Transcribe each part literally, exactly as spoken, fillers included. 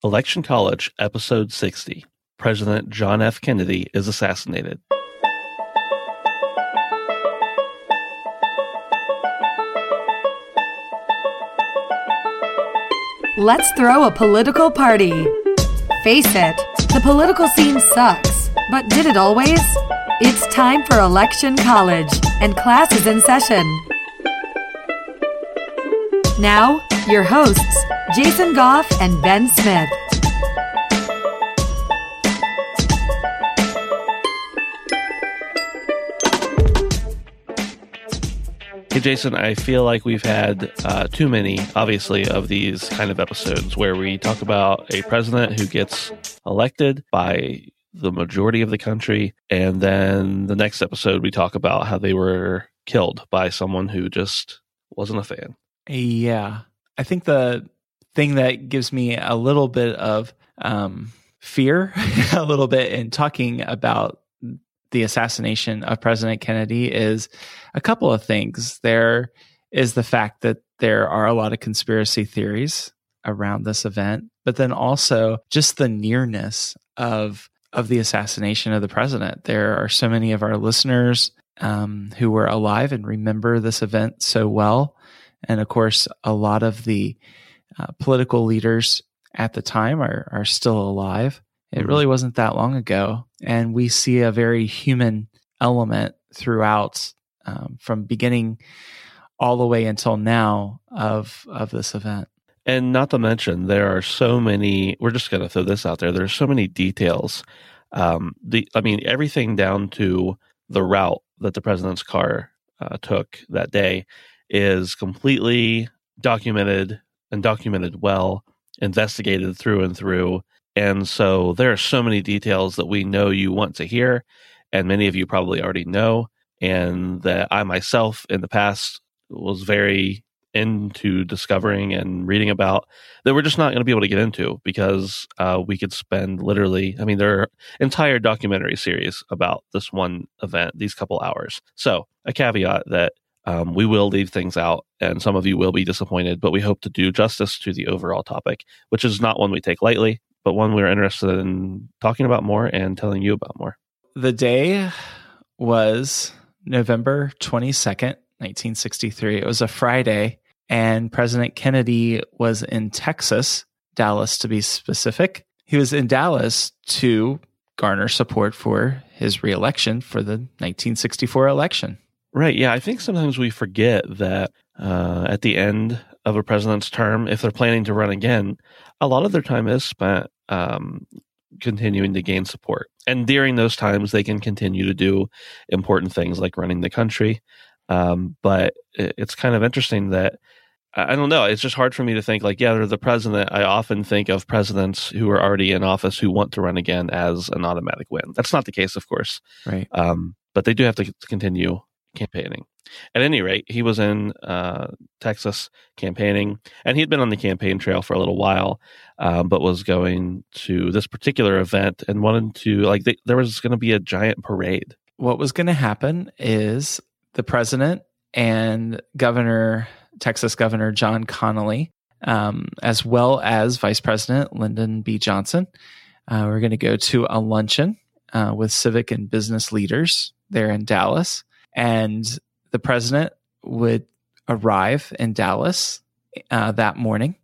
Election College, Episode sixty. President John F. Kennedy is assassinated. Let's throw a political party. Face it, the political scene sucks, but did it always? It's time for Election College, and class is in session. Now, your hosts, Jason Goff and Ben Smith. Hey, Jason, I feel like we've had uh, too many, obviously, of these kind of episodes where we talk about a president who gets elected by the majority of the country, and then the next episode we talk about how they were killed by someone who just wasn't a fan. Yeah. I think the thing that gives me a little bit of um, fear, a little bit in talking about the assassination of President Kennedy is a couple of things. There is the fact that there are a lot of conspiracy theories around this event, but then also just the nearness of of the assassination of the president. There are so many of our listeners um, who were alive and remember this event so well. And of course, a lot of the uh, political leaders at the time are, are still alive. It really wasn't that long ago. And we see a very human element throughout, um, from beginning all the way until now of of this event. And not to mention, there are so many, we're just going to throw this out there, there's so many details. Um, the I mean, everything down to the route that the president's car uh, took that day is completely documented and documented well, investigated through and through. And so there are so many details that we know you want to hear, and many of you probably already know, and that I myself in the past was very into discovering and reading about, that we're just not going to be able to get into because uh, we could spend literally, I mean, there are entire documentary series about this one event, these couple hours. So a caveat that um, we will leave things out, and some of you will be disappointed, but we hope to do justice to the overall topic, which is not one we take lightly, but one we're interested in talking about more and telling you about more. The day was November twenty-second, nineteen sixty-three. It was a Friday, and President Kennedy was in Texas, Dallas to be specific. He was in Dallas to garner support for his reelection for the nineteen sixty-four election. Right, yeah. I think sometimes we forget that uh, at the end of a president's term, if they're planning to run again, a lot of their time is spent um, continuing to gain support. And during those times, they can continue to do important things like running the country. Um, but it's kind of interesting that, I don't know, it's just hard for me to think like, yeah, they're the president. I often think of presidents who are already in office who want to run again as an automatic win. That's not the case, of course. Right. Um, but they do have to continue campaigning. At any rate, he was in uh, Texas campaigning, and he'd been on the campaign trail for a little while, um, but was going to this particular event and wanted to, like, they, there was going to be a giant parade. What was going to happen is the president and Governor, Texas Governor John Connally, um, as well as Vice President Lyndon B. Johnson, uh, were going to go to a luncheon uh, with civic and business leaders there in Dallas. And the president would arrive in Dallas uh, that morning,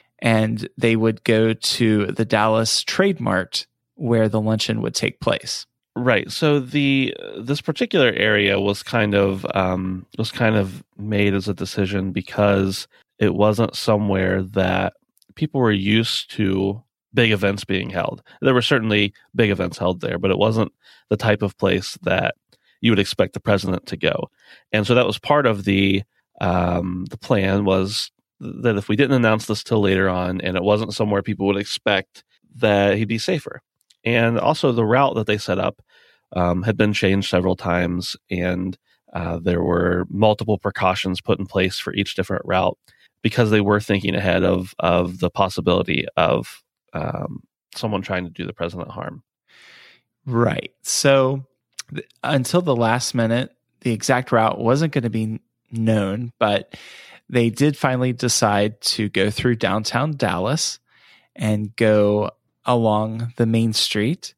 and they would go to the Dallas Trade Mart where the luncheon would take place. Right. So the this particular area was kind of um, was kind of made as a decision because it wasn't somewhere that people were used to big events being held. There were certainly big events held there, but it wasn't the type of place that you would expect the president to go. And so that was part of the um, the plan, was that if we didn't announce this till later on and it wasn't somewhere people would expect, that he'd be safer. And also the route that they set up um, had been changed several times, and uh, there were multiple precautions put in place for each different route because they were thinking ahead of, of the possibility of um, someone trying to do the president harm. Right. So until the last minute, the exact route wasn't going to be known, but they did finally decide to go through downtown Dallas and go along the main street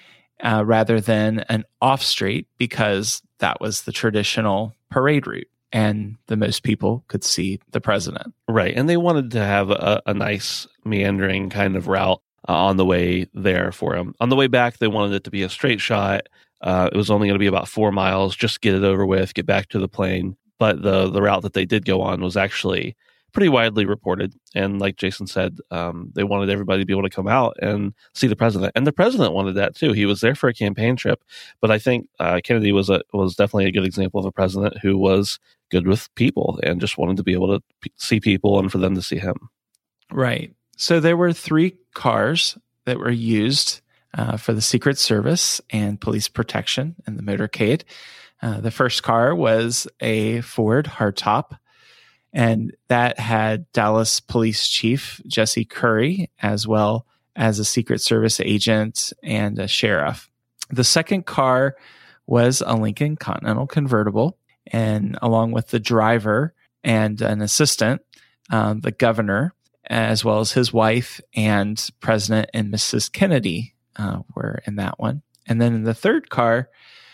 uh, rather than an off street, because that was the traditional parade route and the most people could see the president. Right. And they wanted to have a, a nice meandering kind of route uh, on the way there for him. On the way back, they wanted it to be a straight shot. Uh, it was only going to be about four miles, just get it over with, get back to the plane. But the, the route that they did go on was actually pretty widely reported. And like Jason said, um, they wanted everybody to be able to come out and see the president. And the president wanted that too. He was there for a campaign trip. But I think uh, Kennedy was a, was definitely a good example of a president who was good with people and just wanted to be able to p- see people and for them to see him. Right. So there were three cars that were used uh, for the Secret Service and police protection in the motorcade. Uh, the first car was a Ford hardtop, and that had Dallas Police Chief Jesse Curry, as well as a Secret Service agent and a sheriff. The second car was a Lincoln Continental convertible, and along with the driver and an assistant, um, the governor, as well as his wife and President and Missus Kennedy uh, were in that one. And then in the third car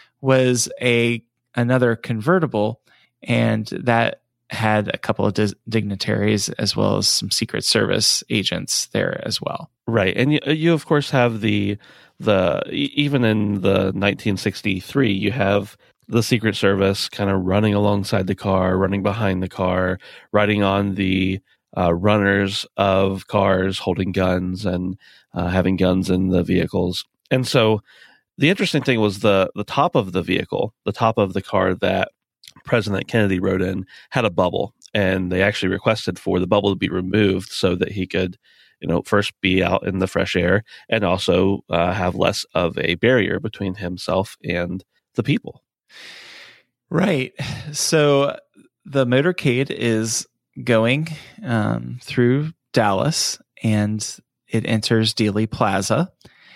was a another convertible, and that had a couple of dis- dignitaries as well as some Secret Service agents there as well. Right. And you, you of course, have the, the even in the nineteen sixty-three, you have the Secret Service kind of running alongside the car, running behind the car, riding on the uh, runners of cars, holding guns and uh, having guns in the vehicles. And so the interesting thing was the the top of the vehicle, the top of the car that President Kennedy rode in, had a bubble, and they actually requested for the bubble to be removed so that he could, you know, first be out in the fresh air and also uh, have less of a barrier between himself and the people. Right. So the motorcade is going um, through Dallas, and it enters Dealey Plaza.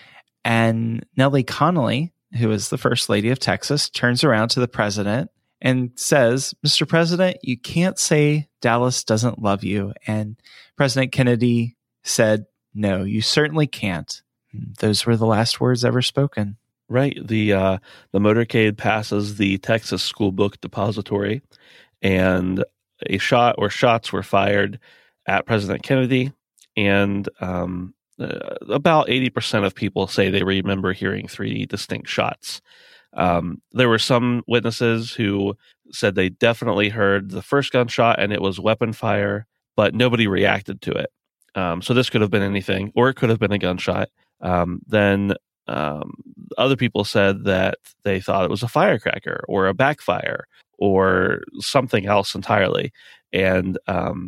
And Nellie Connolly, who is the First Lady of Texas, turns around to the president and says, "Mister President, you can't say Dallas doesn't love you." And President Kennedy said, "No, you certainly can't." Those were the last words ever spoken. Right. The uh, the motorcade passes the Texas School Book Depository, and a shot or shots were fired at President Kennedy. And um, uh, about eighty percent of people say they remember hearing three distinct shots. Um, there were some witnesses who said they definitely heard the first gunshot and it was weapon fire, but nobody reacted to it. Um, so this could have been anything, or it could have been a gunshot. Um, then um, other people said that they thought it was a firecracker or a backfire or something else entirely. And um,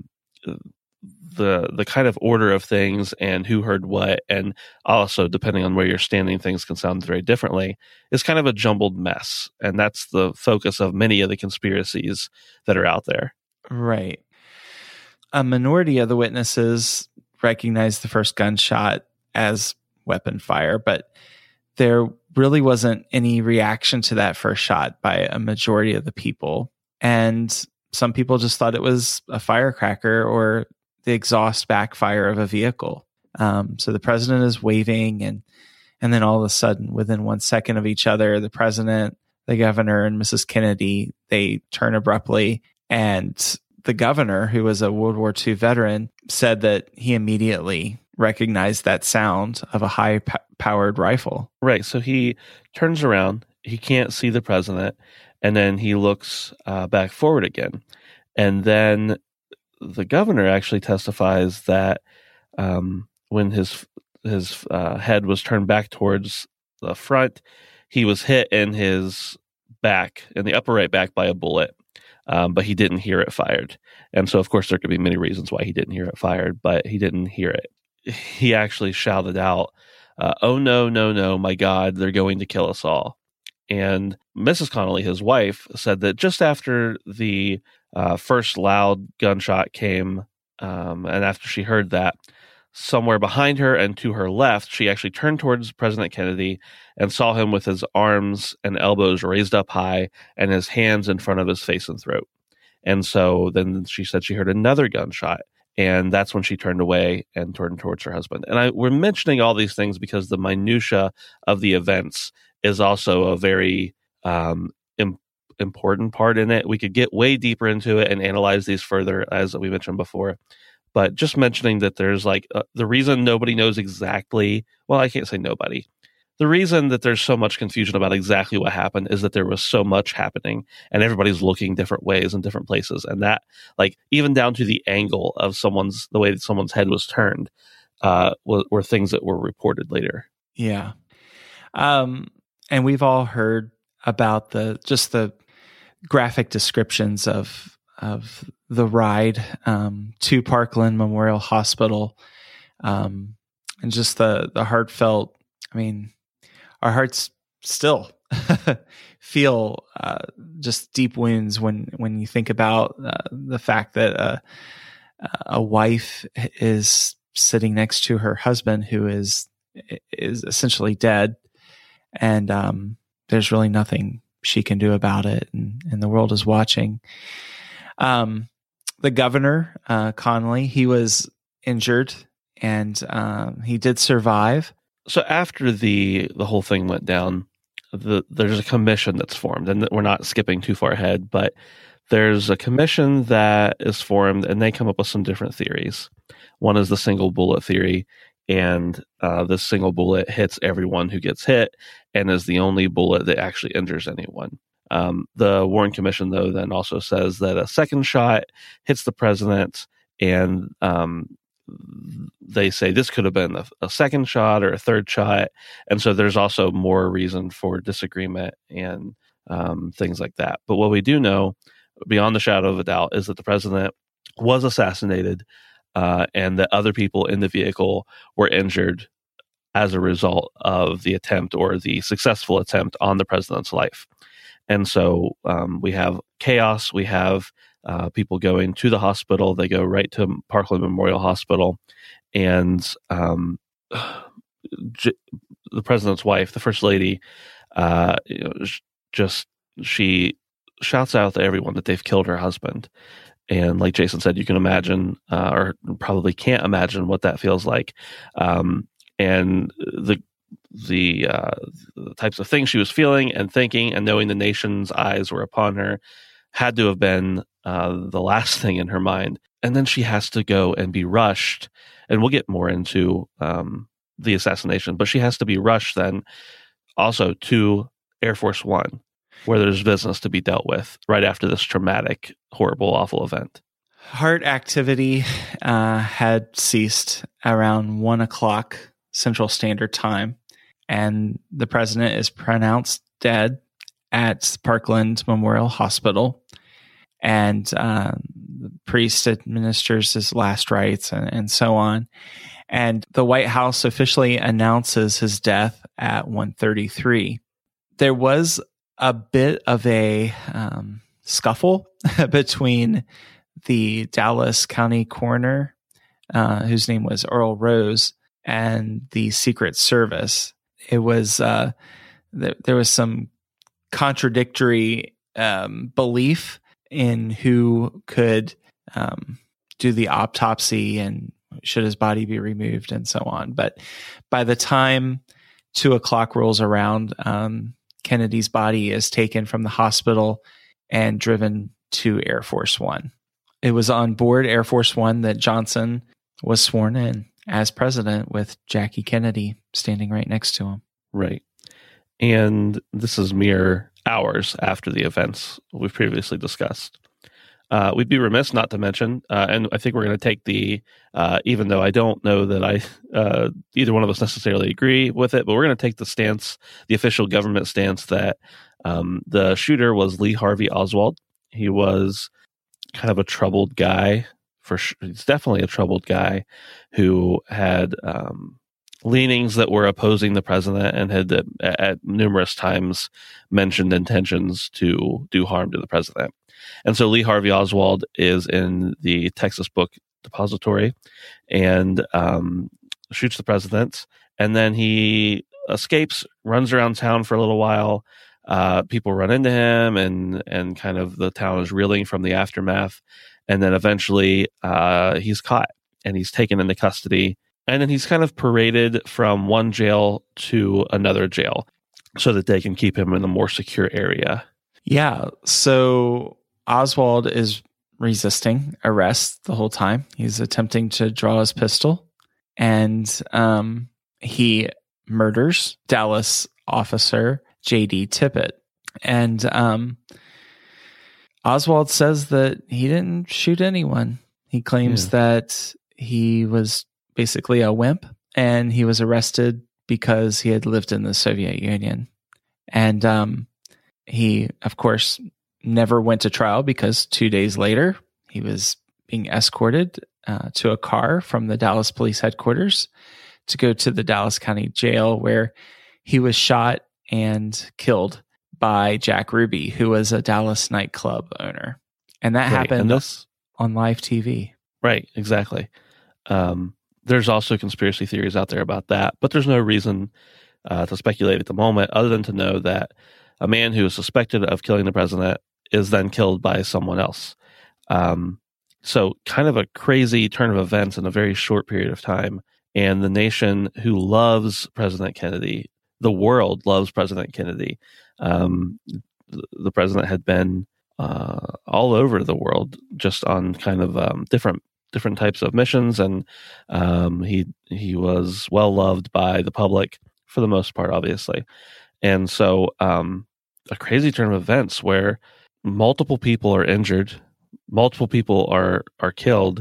the the kind of order of things and who heard what, and also depending on where you're standing, things can sound very differently, is kind of a jumbled mess. And that's the focus of many of the conspiracies that are out there. Right. A minority of the witnesses recognized the first gunshot as weapon fire, but there really wasn't any reaction to that first shot by a majority of the people. And some people just thought it was a firecracker or the exhaust backfire of a vehicle. Um, so the president is waving, and and then all of a sudden, within one second of each other, the president, the governor, and Missus Kennedy, they turn abruptly. And the governor, who was a World War Two veteran, said that he immediately recognized that sound of a high-powered rifle. Right. So he turns around, he can't see the president, and then he looks uh, back forward again. And then the governor actually testifies that um, when his his uh, head was turned back towards the front, he was hit in his back, in the upper right back, by a bullet, um, but he didn't hear it fired. And so, of course, there could be many reasons why he didn't hear it fired, but he didn't hear it. He actually shouted out, uh, "Oh, no, no, no, my God, they're going to kill us all." And Missus Connolly, his wife, said that just after the uh, first loud gunshot came, um, and after she heard that, somewhere behind her and to her left, she actually turned towards President Kennedy and saw him with his arms and elbows raised up high and his hands in front of his face and throat. And so then she said she heard another gunshot. And that's when she turned away and turned towards her husband. And I, we're mentioning all these things because the minutia of the events is also a very um, im- important part in it. We could get way deeper into it and analyze these further, as we mentioned before. But just mentioning that there's like uh, the reason nobody knows exactly, well, I can't say nobody. The reason that there's so much confusion about exactly what happened is that there was so much happening and everybody's looking different ways in different places. And that, like, even down to the angle of someone's, the way that someone's head was turned, uh, were, were things that were reported later. Yeah. Um, and we've all heard about the, just the graphic descriptions of, of the ride, um, to Parkland Memorial Hospital. Um, and just the, the heartfelt, I mean, our hearts still feel uh, just deep wounds when, when you think about uh, the fact that uh, a wife is sitting next to her husband who is is essentially dead, and um, there's really nothing she can do about it, and, and the world is watching. Um, the governor, uh, Connolly, he was injured, and um, he did survive. So after the the whole thing went down, the, there's a commission that's formed, and we're not skipping too far ahead, but there's a commission that is formed, and they come up with some different theories. One is the single bullet theory, and uh, this single bullet hits everyone who gets hit, and is the only bullet that actually injures anyone. Um, the Warren Commission, though, then also says that a second shot hits the president, and um, they say this could have been a, a second shot or a third shot. And so there's also more reason for disagreement and um, things like that. But what we do know, beyond the shadow of a doubt, is that the president was assassinated uh, and that other people in the vehicle were injured as a result of the attempt or the successful attempt on the president's life. And so um, we have chaos. We have Uh, people going to the hospital. They go right to Parkland Memorial Hospital, and um, j- the president's wife, the first lady, uh, you know, just she shouts out to everyone that they've killed her husband. And like Jason said, you can imagine, uh, or probably can't imagine what that feels like. Um, and the the, uh, the types of things she was feeling and thinking, and knowing the nation's eyes were upon her, had to have been uh, the last thing in her mind. And then she has to go and be rushed. And we'll get more into um, the assassination, but she has to be rushed then also to Air Force One, where there's business to be dealt with right after this traumatic, horrible, awful event. Heart activity uh, had ceased around one o'clock Central Standard Time, and the president is pronounced dead at Parkland Memorial Hospital, and uh, the priest administers his last rites and, and so on. And the White House officially announces his death at one thirty-three. There was a bit of a um, scuffle between the Dallas County coroner, uh, whose name was Earl Rose, and the Secret Service. It was uh, th- there was some contradictory um, belief in who could um, do the autopsy and should his body be removed and so on. But by the time two o'clock rolls around, um, Kennedy's body is taken from the hospital and driven to Air Force One. It was on board Air Force One that Johnson was sworn in as president, with Jackie Kennedy standing right next to him. Right. And this is mere hours after the events we've previously discussed. Uh, we'd be remiss not to mention, uh, and I think we're going to take the, uh, even though I don't know that I, uh, either one of us necessarily agree with it, but we're going to take the stance, the official government stance, that um, the shooter was Lee Harvey Oswald. He was kind of a troubled guy. For sure. He's definitely a troubled guy who had um, leanings that were opposing the president, and had uh, at numerous times mentioned intentions to do harm to the president. And so Lee Harvey Oswald is in the Texas Book Depository and um, shoots the president. And then he escapes, runs around town for a little while. Uh, people run into him, and and kind of the town is reeling from the aftermath. And then eventually uh, he's caught and he's taken into custody. And then he's kind of paraded from one jail to another jail so that they can keep him in a more secure area. Yeah. So Oswald is resisting arrest the whole time. He's attempting to draw his pistol, and um, he murders Dallas officer J D Tippit. And um, Oswald says that he didn't shoot anyone. He claims yeah. that he was basically a wimp, and he was arrested because he had lived in the Soviet Union. And um, he, of course, never went to trial because two days later, he was being escorted uh, to a car from the Dallas police headquarters to go to the Dallas County Jail, where he was shot and killed by Jack Ruby, who was a Dallas nightclub owner. And that right. happened and this, on live T V. Right, exactly. Um, there's also conspiracy theories out there about that, but there's no reason uh, to speculate at the moment other than to know that a man who is suspected of killing the president is then killed by someone else. Um, so kind of a crazy turn of events in a very short period of time. And the nation who loves President Kennedy, the world loves President Kennedy. Um, the president had been uh, all over the world, just on kind of um, different different types of missions, and um, he he was well loved by the public for the most part, obviously. And so, um, a crazy turn of events where multiple people are injured, multiple people are are killed,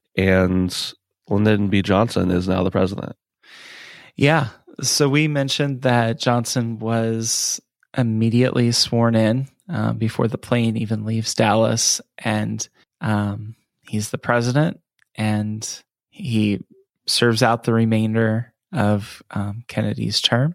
and Lyndon B. Johnson is now the president. Yeah. So we mentioned that Johnson was immediately sworn in uh, before the plane even leaves Dallas, and um, he's the president, and he serves out the remainder of um, Kennedy's term.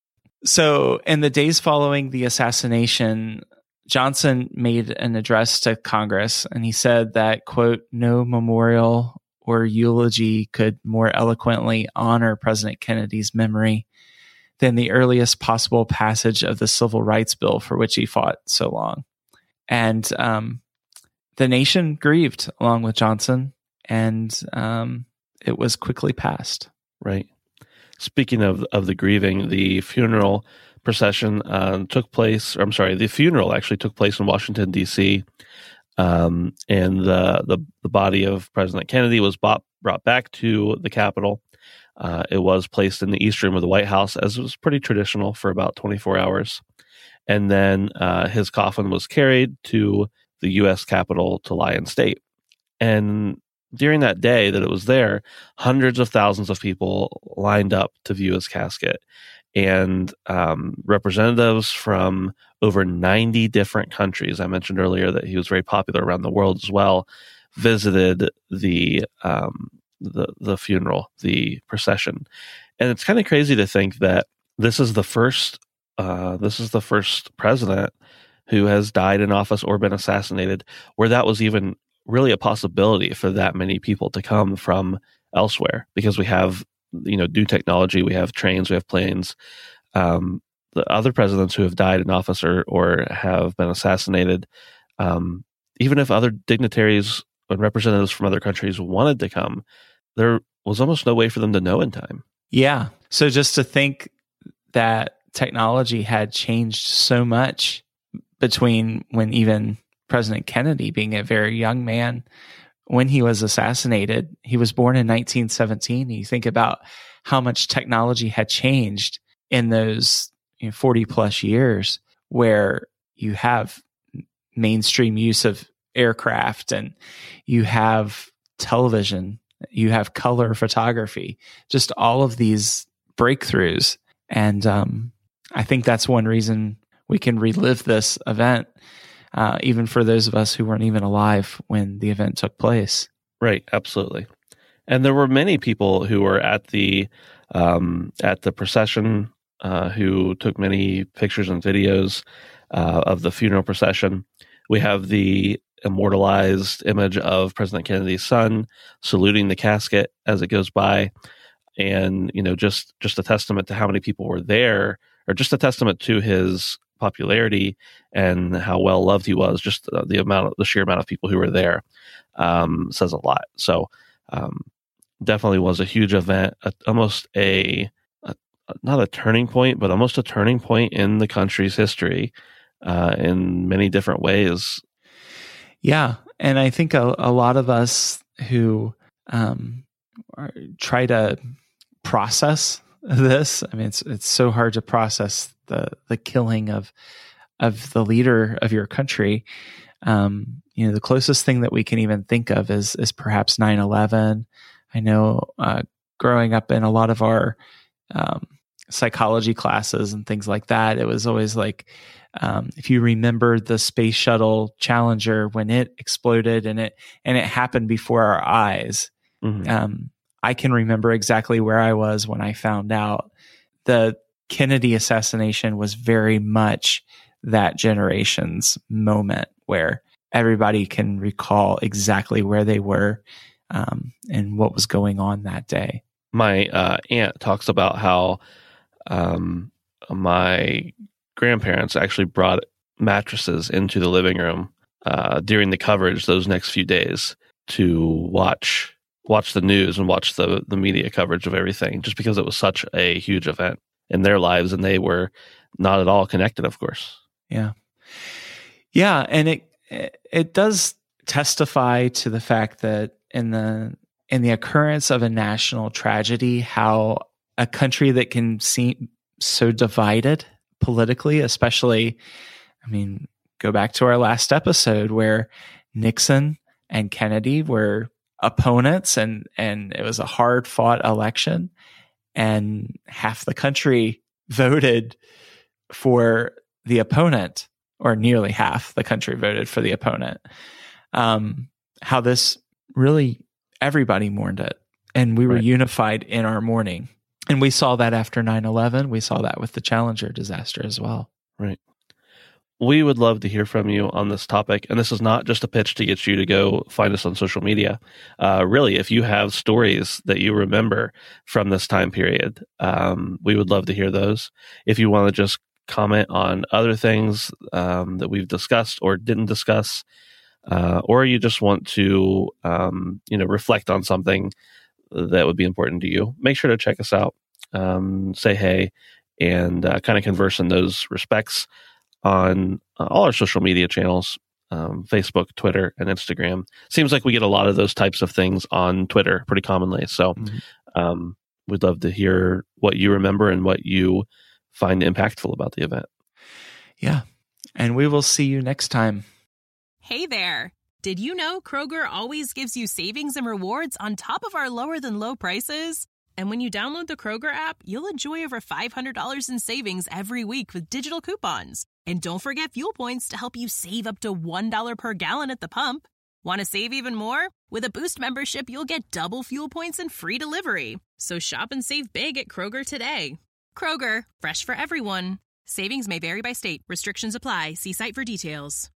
So in the days following the assassination, Johnson made an address to Congress, and he said that, quote, no memorial or eulogy could more eloquently honor President Kennedy's memory than the earliest possible passage of the Civil Rights Bill for which he fought so long. And um, the nation grieved along with Johnson, and um, it was quickly passed. Right. Speaking of, of the grieving, the funeral procession uh, took place, or I'm sorry, the funeral actually took place in Washington, D C, um, and the, the the body of President Kennedy was bought, brought back to the Capitol. Uh, it was placed in the East Room of the White House, as it was pretty traditional, for about twenty-four hours. And then uh, his coffin was carried to the U S Capitol to lie in state. And during that day that it was there, hundreds of thousands of people lined up to view his casket. And um, representatives from over ninety different countries, I mentioned earlier that he was very popular around the world as well, visited the um, the the funeral, the procession. And it's kind of crazy to think that this is the first uh, this is the first president who has died in office or been assassinated where that was even really a possibility for that many people to come from elsewhere, because we have, you know, new technology, we have trains, we have planes. Um, the other presidents who have died in office or, or have been assassinated, um, even if other dignitaries and representatives from other countries wanted to come, there was almost no way for them to know in time. Yeah. So just to think that technology had changed so much between when even President Kennedy, being a very young man, when he was assassinated, he was born in nineteen seventeen. You think about how much technology had changed in those, you know, forty plus years, where you have mainstream use of aircraft, and you have television, you have color photography, just all of these breakthroughs. And um, I think that's one reason we can relive this event, uh, even for those of us who weren't even alive when the event took place. Right, absolutely. And there were many people who were at the um, at the procession uh, who took many pictures and videos uh, of the funeral procession. We have the immortalized image of President Kennedy's son saluting the casket as it goes by, and you know, just just a testament to how many people were there, or just a testament to his popularity and how well loved he was, just the, the amount of the sheer amount of people who were there um, says a lot. So um, definitely was a huge event, a, almost a, a not a turning point, but almost a turning point in the country's history uh, in many different ways. Yeah, and I think a, a lot of us who um, are, try to process this. I mean, it's it's so hard to process the the killing of of the leader of your country. Um, you know, the closest thing that we can even think of is is perhaps nine eleven. I know, uh, growing up in a lot of our um, psychology classes and things like that, it was always like, um, if you remember the Space Shuttle Challenger when it exploded and it and it happened before our eyes. Mm-hmm. Um, I can remember exactly where I was when I found out. The Kennedy assassination was very much that generation's moment where everybody can recall exactly where they were um, and what was going on that day. My uh, aunt talks about how um, my grandparents actually brought mattresses into the living room uh, during the coverage those next few days to watch watch the news and watch the, the media coverage of everything, just because it was such a huge event in their lives, and they were not at all connected, of course. Yeah. Yeah, and it it does testify to the fact that in the in the occurrence of a national tragedy, how a country that can seem so divided politically, especially, I mean, go back to our last episode where Nixon and Kennedy were opponents, and and it was a hard fought election, and half the country voted for the opponent, or nearly half the country voted for the opponent. Um, how this really, everybody mourned it, and we were right. unified in our mourning. And we saw that after nine eleven. We saw that with the Challenger disaster as well. Right. We would love to hear from you on this topic. And this is not just a pitch to get you to go find us on social media. Uh, really, if you have stories that you remember from this time period, um, we would love to hear those. If you want to just comment on other things um, that we've discussed or didn't discuss, uh, or you just want to um, you know, reflect on something that would be important to you, make sure to check us out, um, say hey, and uh, kind of converse in those respects on uh, all our social media channels, um, Facebook, Twitter, and Instagram. Seems like we get a lot of those types of things on Twitter pretty commonly. So mm-hmm. um, we'd love to hear what you remember and what you find impactful about the event. Yeah. And we will see you next time. Hey there. Did you know Kroger always gives you savings and rewards on top of our lower than low prices? And when you download the Kroger app, you'll enjoy over five hundred dollars in savings every week with digital coupons. And don't forget fuel points to help you save up to one dollar per gallon at the pump. Want to save even more? With a Boost membership, you'll get double fuel points and free delivery. So shop and save big at Kroger today. Kroger, fresh for everyone. Savings may vary by state. Restrictions apply. See site for details.